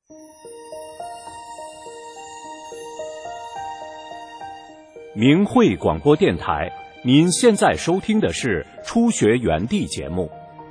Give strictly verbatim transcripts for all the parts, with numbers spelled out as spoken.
明慧广播电台，您现在收听的是初学园地节目。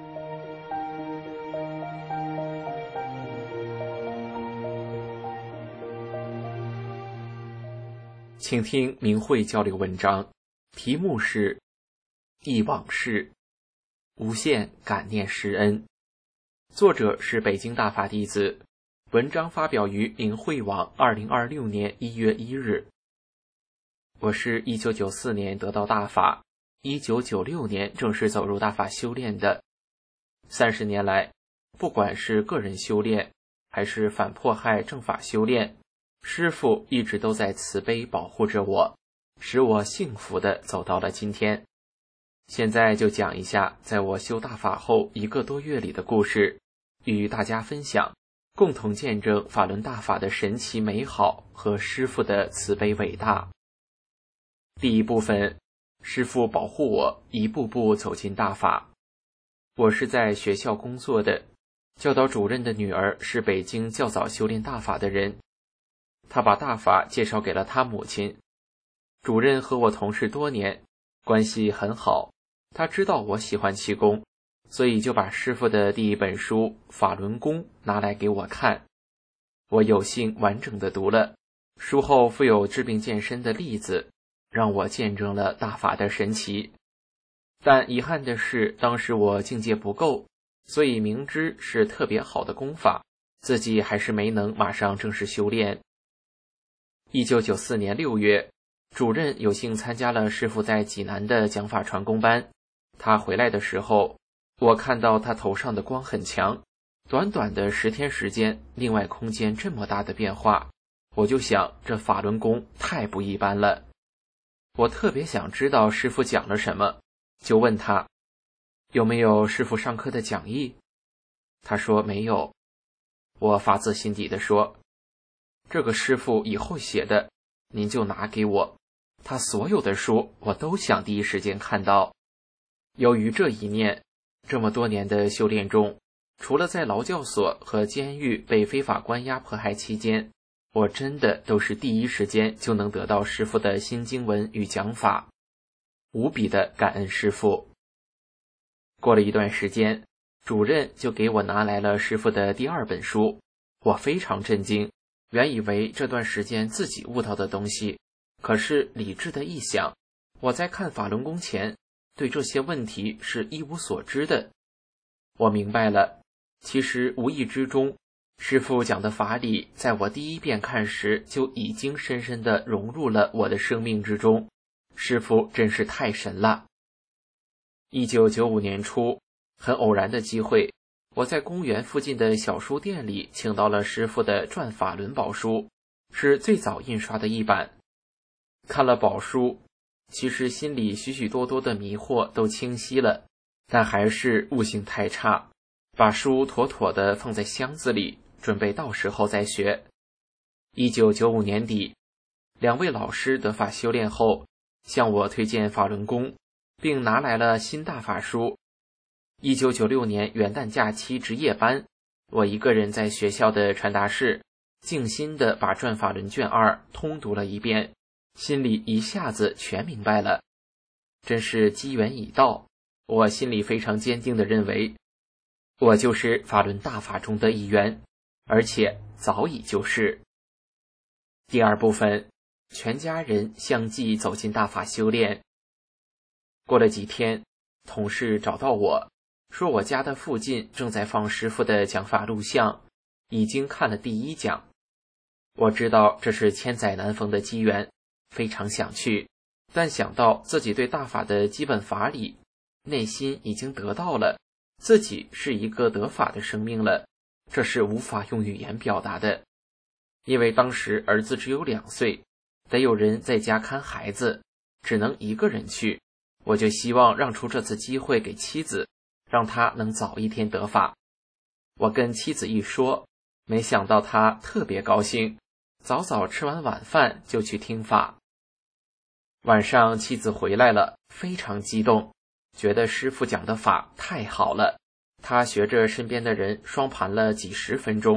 请听明慧交流文章，题目是忆往事，无限感念师恩。作者是北京大法弟子，文章发表于明慧网二零二六年一月一日。我是一九九四年得到大法，一九九六年正式走入大法修炼的。三十年来，不管是个人修炼，还是反迫害正法修炼，师父一直都在慈悲保护着我，使我幸福地走到了今天。现在就讲一下在我修大法后一个多月里的故事，与大家分享，共同见证法轮大法的神奇美好和师父的慈悲伟大。第一部分，师父保护我一步步走进大法。我是在学校工作的，教导主任的女儿是北京较早修炼大法的人，他把大法介绍给了他母亲。主任和我同事多年，关系很好，他知道我喜欢气功，所以就把师父的第一本书《法轮功》拿来给我看。我有幸完整的读了，书后附有治病健身的例子，让我见证了大法的神奇。但遗憾的是，当时我境界不够，所以明知是特别好的功法，自己还是没能马上正式修炼。一九九四年六月，主任有幸参加了师父在济南的讲法传功班。他回来的时候，我看到他头上的光很强，短短的十天时间，另外空间这么大的变化，我就想这法轮功太不一般了。我特别想知道师父讲了什么，就问他有没有师父上课的讲义。他说没有。我发自心底地说，这个师父以后写的您就拿给我，他所有的书我都想第一时间看到。由于这一念，这么多年的修炼中，除了在劳教所和监狱被非法关押迫害期间，我真的都是第一时间就能得到师父的新经文与讲法，无比的感恩师父。过了一段时间，主任就给我拿来了师父的第二本书，我非常震惊，原以为这段时间自己悟到的东西，可是理智的一想，我在看法轮功前，对这些问题是一无所知的。我明白了，其实无意之中，师父讲的法理，在我第一遍看时就已经深深地融入了我的生命之中。师父真是太神了。一九九五年初，很偶然的机会，我在公园附近的小书店里请到了师父的《转法轮宝书》，是最早印刷的一版。看了宝书，其实心里许许多多的迷惑都清晰了，但还是悟性太差，把书妥妥地放在箱子里，准备到时候再学。一九九五年底，两位老师得法修炼后，向我推荐法轮功，并拿来了新大法书。一九九六年元旦假期值夜班，我一个人在学校的传达室，静心地把转法轮卷二通读了一遍，心里一下子全明白了。真是机缘已到，我心里非常坚定地认为，我就是法轮大法中的一员，而且早已就是。第二部分，全家人相继走进大法修炼。过了几天，同事找到我，说我家的附近正在放师父的讲法录像，已经看了第一讲。我知道这是千载难逢的机缘，非常想去，但想到自己对大法的基本法理，内心已经得到了，自己是一个得法的生命了，这是无法用语言表达的。因为当时儿子只有两岁，得有人在家看孩子，只能一个人去，我就希望让出这次机会给妻子，让她能早一天得法。我跟妻子一说，没想到她特别高兴，早早吃完晚饭就去听法。晚上妻子回来了，非常激动，觉得师父讲的法太好了。她学着身边的人双盘了几十分钟，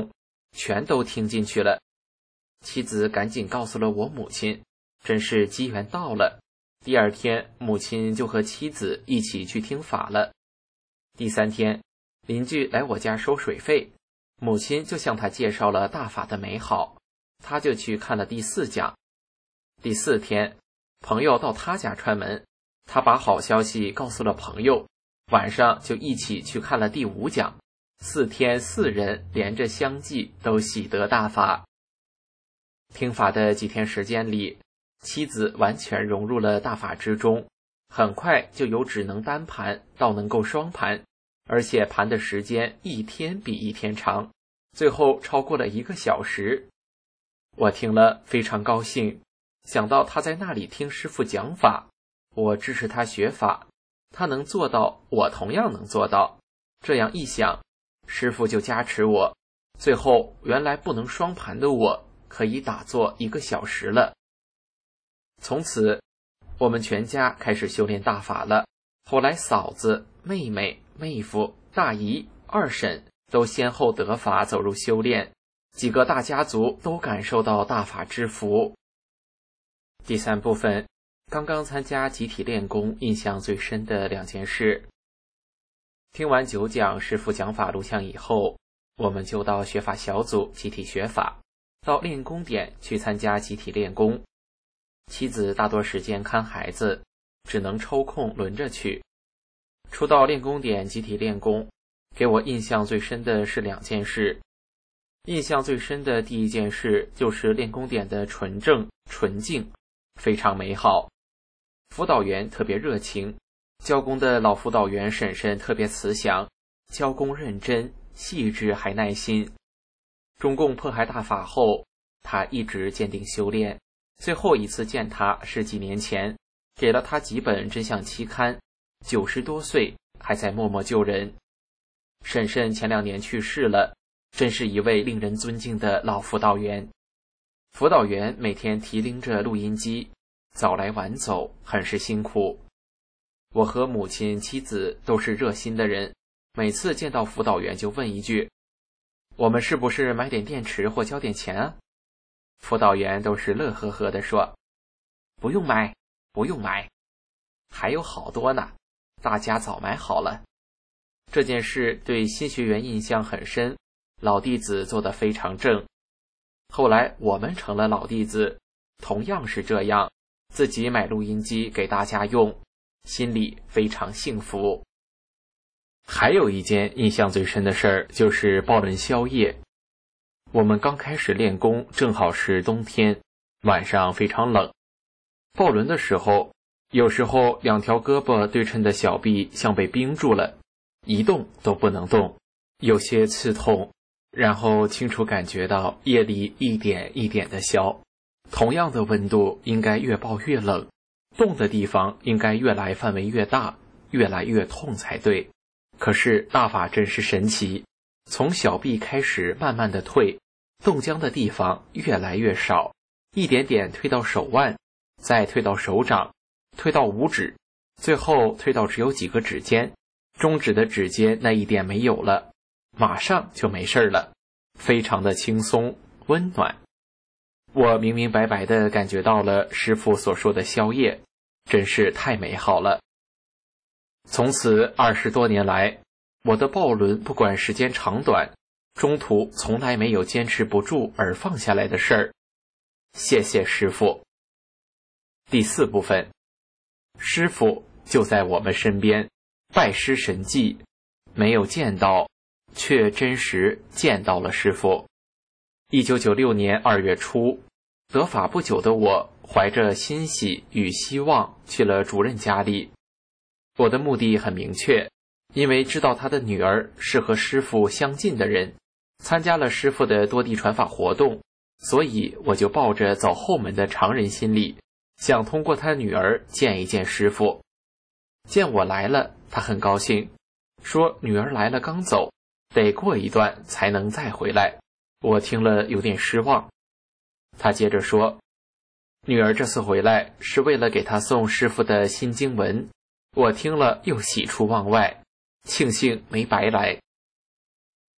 全都听进去了。妻子赶紧告诉了我母亲，真是机缘到了。第二天，母亲就和妻子一起去听法了。第三天，邻居来我家收水费，母亲就向他介绍了大法的美好，他就去看了第四讲。第四天，朋友到他家串门，他把好消息告诉了朋友，晚上就一起去看了第五讲。四天四人连着相继都喜得大法。听法的几天时间里，妻子完全融入了大法之中，很快就由只能单盘到能够双盘，而且盘的时间一天比一天长，最后超过了一个小时。我听了非常高兴，想到他在那里听师父讲法，我支持他学法，他能做到，我同样能做到。这样一想，师父就加持我，最后原来不能双盘的我可以打坐一个小时了。从此我们全家开始修炼大法了。后来嫂子、妹妹、妹夫、大姨、二婶都先后得法走入修炼，几个大家族都感受到大法之福。第三部分，刚刚参加集体练功印象最深的两件事。听完九讲师父讲法录像以后，我们就到学法小组集体学法，到练功点去参加集体练功。妻子大多时间看孩子，只能抽空轮着去。初到练功点集体练功，给我印象最深的是两件事。印象最深的第一件事就是练功点的纯正纯净，非常美好。辅导员特别热情，教功的老辅导员婶婶特别慈祥，教功认真细致还耐心。中共迫害大法后，他一直坚定修炼，最后一次见他是几年前，给了他几本真相期刊，九十多岁还在默默救人。婶婶前两年去世了，真是一位令人尊敬的老辅导员。辅导员每天提拎着录音机，早来晚走，很是辛苦。我和母亲、妻子都是热心的人，每次见到辅导员就问一句：我们是不是买点电池或交点钱啊？辅导员都是乐呵呵地说：不用买，不用买，还有好多呢，大家早买好了。这件事对新学员印象很深，老弟子做得非常正。后来我们成了老弟子，同样是这样，自己买录音机给大家用，心里非常幸福。还有一件印象最深的事儿，就是抱轮宵夜。我们刚开始练功，正好是冬天，晚上非常冷。抱轮的时候，有时候两条胳膊对称的小臂像被冰住了，一动都不能动，有些刺痛，然后清楚感觉到夜里一点一点的消。同样的温度应该越抱越冷，动的地方应该越来范围越大，越来越痛才对。可是大法真是神奇，从小臂开始慢慢的退，冻僵的地方越来越少，一点点退到手腕，再退到手掌，退到五指，最后退到只有几个指尖，中指的指尖那一点没有了，马上就没事了，非常的轻松温暖。我明明白白地感觉到了师父所说的宵夜，真是太美好了。从此二十多年来，我的抱轮不管时间长短，中途从来没有坚持不住而放下来的事儿。谢谢师父。第四部分，师父就在我们身边，拜师神迹，没有见到，却真实见到了师父。一九九六年二月初，得法不久的我，怀着欣喜与希望去了主任家里。我的目的很明确，因为知道他的女儿是和师父相近的人，参加了师父的多地传法活动，所以我就抱着走后门的常人心理，想通过他女儿见一见师父。见我来了，他很高兴，说女儿来了刚走，得过一段才能再回来。我听了有点失望。他接着说，女儿这次回来是为了给他送师父的新经文，我听了又喜出望外，庆幸没白来。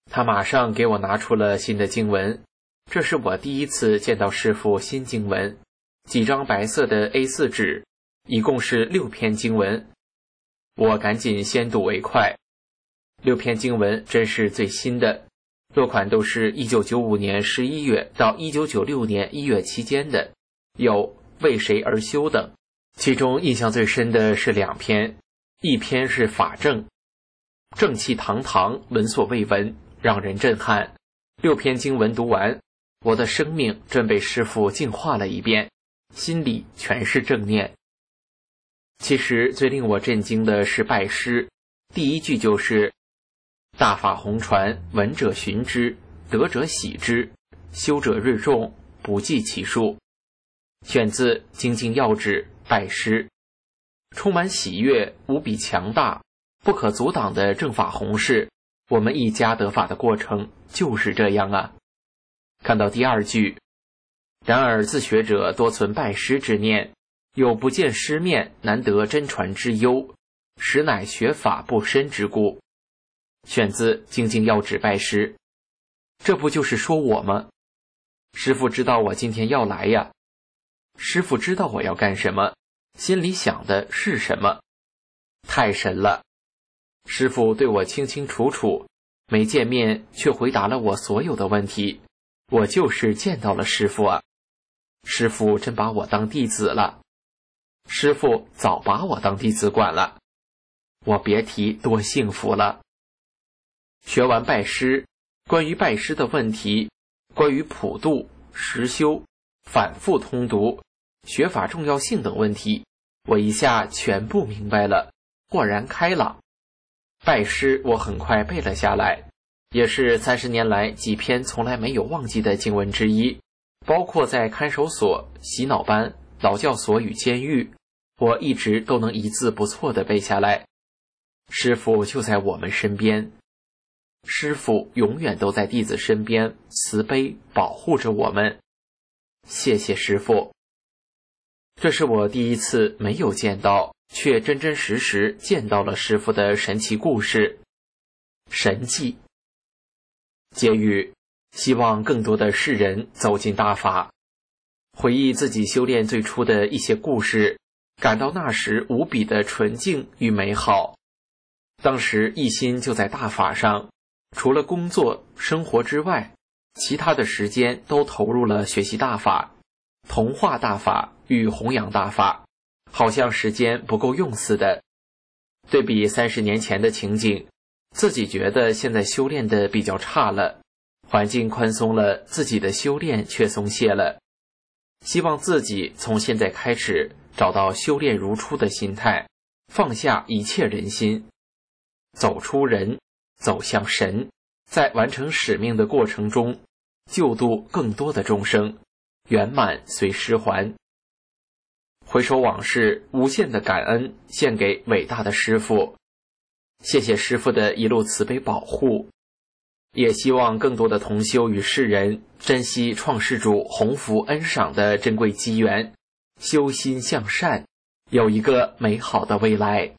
他马上给我拿出了新的经文，这是我第一次见到师父新经文，几张白色的 A 四 纸，一共是六篇经文。我赶紧先睹为快，六篇经文真是最新的，落款都是一九九五年十一月到一九九六年一月期间的，有为谁而修等。其中印象最深的是两篇，一篇是法正，正气堂堂，闻所未闻，让人震撼。六篇经文读完，我的生命真被师父净化了一遍，心里全是正念。其实最令我震惊的是拜师，第一句就是大法弘传，闻者循之，得者喜之，修者日众，不计其数。选自《精进要旨》拜师，充满喜悦，无比强大，不可阻挡的正法弘誓。我们一家得法的过程就是这样啊。看到第二句，然而自学者多存拜师之念，有不见师面，难得真传之忧，实乃学法不深之故。选自《精进要旨》拜师。这不就是说我吗？师父知道我今天要来呀，师父知道我要干什么，心里想的是什么，太神了。师父对我清清楚楚，没见面却回答了我所有的问题，我就是见到了师父啊。师父真把我当弟子了，师父早把我当弟子管了，我别提多幸福了。学完拜师，关于拜师的问题，关于普度、实修、反复通读、学法重要性等问题，我一下全部明白了，豁然开朗。拜师我很快背了下来，也是三十年来几篇从来没有忘记的经文之一，包括在看守所、洗脑班、劳教所与监狱，我一直都能一字不错地背下来。师父就在我们身边，师父永远都在弟子身边，慈悲保护着我们。谢谢师父。这是我第一次没有见到，却真真实实见到了师父的神奇故事。神迹。结语，希望更多的世人走进大法，回忆自己修炼最初的一些故事，感到那时无比的纯净与美好。当时一心就在大法上，除了工作生活之外，其他的时间都投入了学习大法、同化大法与弘扬大法，好像时间不够用似的。对比三十年前的情景，自己觉得现在修炼的比较差了，环境宽松了，自己的修炼却松懈了。希望自己从现在开始找到修炼如初的心态，放下一切人心，走出人，走向神，在完成使命的过程中，救度更多的众生，圆满随师还。回首往事，无限的感恩献给伟大的师父，谢谢师父的一路慈悲保护，也希望更多的同修与世人珍惜创世主弘福恩赏的珍贵机缘，修心向善，有一个美好的未来。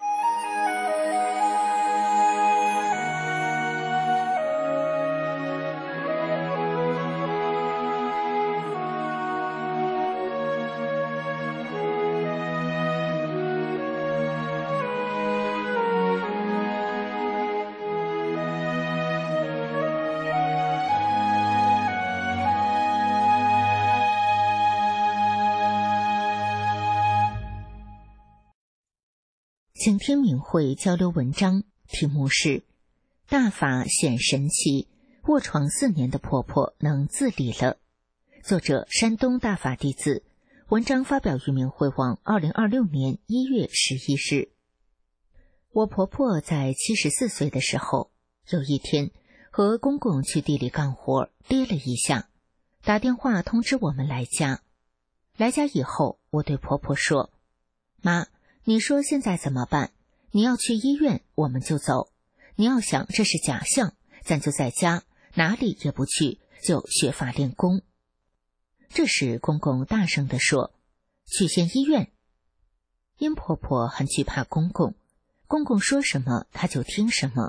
请听明慧交流文章，题目是大法显神奇，卧床四年的婆婆能自理了。作者山东大法弟子，文章发表于明慧网二零二六年一月十一日。我婆婆在七十四岁的时候，有一天和公公去地里干活，跌了一下，打电话通知我们来家。来家以后，我对婆婆说，妈，你说现在怎么办？你要去医院，我们就走。你要想这是假象，咱就在家，哪里也不去，就学法练功。这时公公大声地说，去县医院。因婆婆很惧怕公公，公公说什么她就听什么，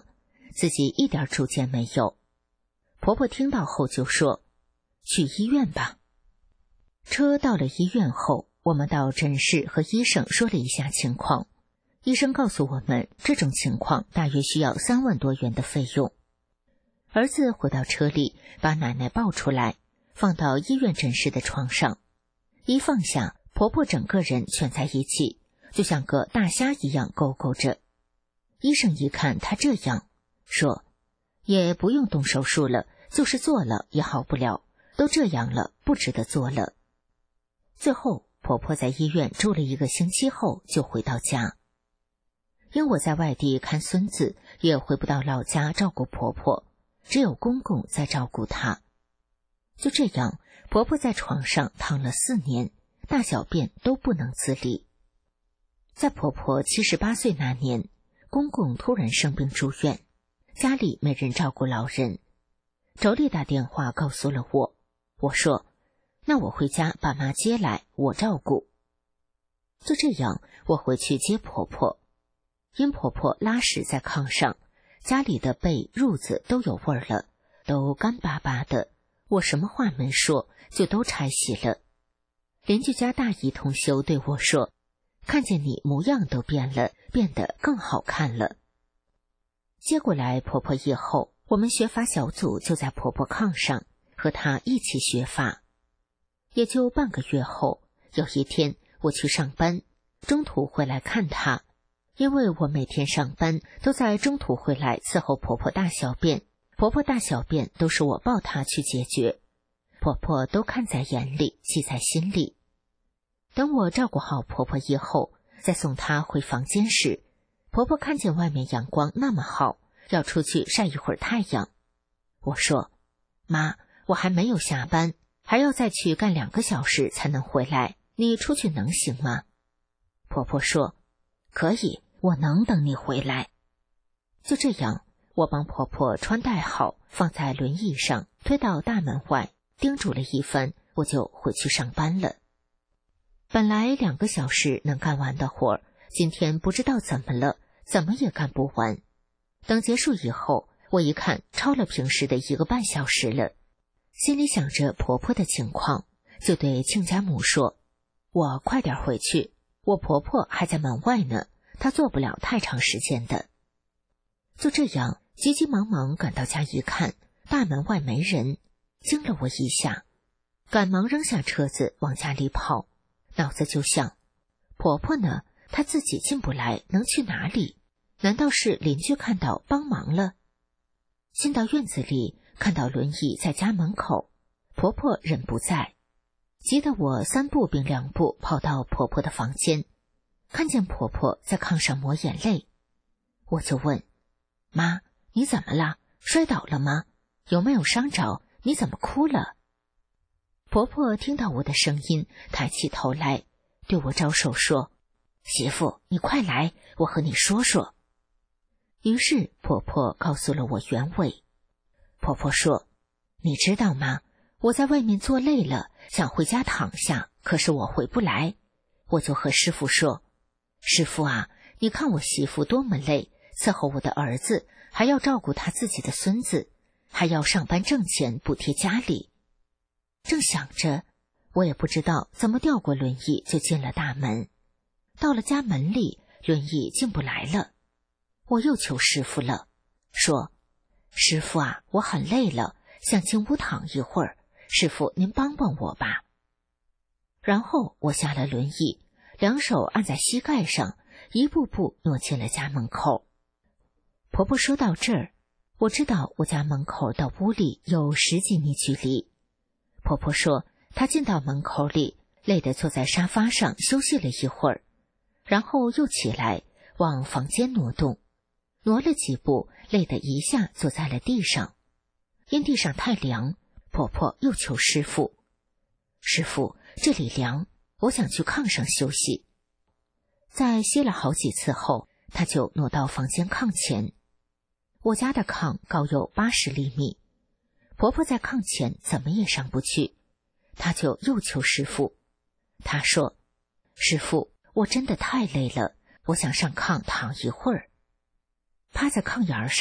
自己一点主见没有。婆婆听到后就说：“去医院吧。”车到了医院后，我们到诊室和医生说了一下情况。医生告诉我们，这种情况大约需要三万多元的费用。儿子回到车里，把奶奶抱出来，放到医院诊室的床上。一放下，婆婆整个人蜷在一起，就像个大虾一样勾勾着。医生一看她这样，说：“也不用动手术了，就是做了也好不了，都这样了，不值得做了。”最后，婆婆在医院住了一个星期后就回到家。因我在外地看孙子，也回不到老家照顾婆婆，只有公公在照顾她。就这样，婆婆在床上躺了四年，大小便都不能自理。在婆婆七十八岁那年，公公突然生病住院，家里没人照顾老人。妯娌打电话告诉了我，我说：“那我回家把妈接来，我照顾。”就这样，我回去接婆婆。因婆婆拉屎在炕上，家里的被褥子都有味儿了，都干巴巴的，我什么话没说，就都拆洗了。邻居家大姨同修对我说：“看见你模样都变了，变得更好看了。”接过来婆婆以后，我们学法小组就在婆婆炕上和她一起学法。也就半个月后，有一天我去上班，中途回来看她。因为我每天上班都在中途回来伺候婆婆大小便，婆婆大小便都是我抱她去解决，婆婆都看在眼里，记在心里。等我照顾好婆婆以后，再送她回房间时，婆婆看见外面阳光那么好，要出去晒一会儿太阳。我说：“妈，我还没有下班，还要再去干两个小时才能回来，你出去能行吗？”婆婆说：“可以，我能等你回来。”就这样，我帮婆婆穿戴好，放在轮椅上，推到大门外，叮嘱了一番，我就回去上班了。本来两个小时能干完的活儿，今天不知道怎么了，怎么也干不完。等结束以后，我一看超了平时的一个半小时了，心里想着婆婆的情况，就对亲家母说：“我快点回去，我婆婆还在门外呢，她做不了太长时间的。”就这样，急急忙忙赶到家一看，大门外没人，惊了我一下，赶忙扔下车子往家里跑，脑子就想：婆婆呢？她自己进不来，能去哪里？难道是邻居看到帮忙了？进到院子里，看到轮椅在家门口，婆婆人不在，急得我三步并两步跑到婆婆的房间，看见婆婆在炕上抹眼泪，我就问：“妈，你怎么了？摔倒了吗？有没有伤着？你怎么哭了？”婆婆听到我的声音，抬起头来，对我招手说：“媳妇，你快来，我和你说说。”于是婆婆告诉了我原委。婆婆说：“你知道吗？我在外面做累了，想回家躺下，可是我回不来。我就和师傅说：师傅啊，你看我媳妇多么累，伺候我的儿子，还要照顾他自己的孙子，还要上班挣钱补贴家里。”正想着，我也不知道怎么调过轮椅就进了大门。到了家门里，轮椅进不来了。我又求师傅了，说：“师傅啊，我很累了，想进屋躺一会儿，师傅您帮帮我吧。”然后我下了轮椅，两手按在膝盖上，一步步挪进了家门口。婆婆说到这儿，我知道我家门口到屋里有十几米距离。婆婆说她进到门口里，累得坐在沙发上休息了一会儿，然后又起来往房间挪动，挪了几步，累得一下坐在了地上。因地上太凉，婆婆又求师傅：“师傅，这里凉，我想去炕上休息。”在歇了好几次后，她就挪到房间炕前。我家的炕高有八十厘米，婆婆在炕前怎么也上不去，她就又求师傅。她说：“师傅，我真的太累了，我想上炕躺一会儿。”趴在炕沿上，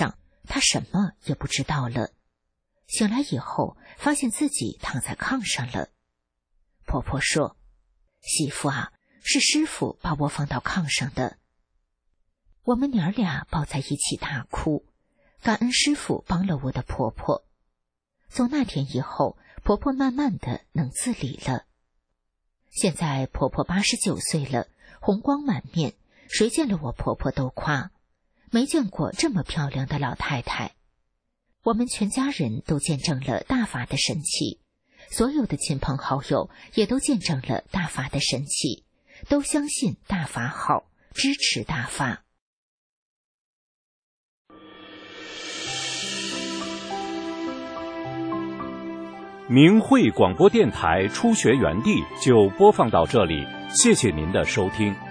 她什么也不知道了。醒来以后，发现自己躺在炕上了。婆婆说：“媳妇啊，是师傅把我放到炕上的。”我们娘俩抱在一起大哭，感恩师傅帮了我的婆婆。从那天以后，婆婆慢慢的能自理了。现在婆婆八十九岁了，红光满面，谁见了我婆婆都夸，没见过这么漂亮的老太太。我们全家人都见证了大法的神奇，所有的亲朋好友也都见证了大法的神奇，都相信大法好，支持大法。 明慧广播电台初学园地就播放到这里，谢谢您的收听。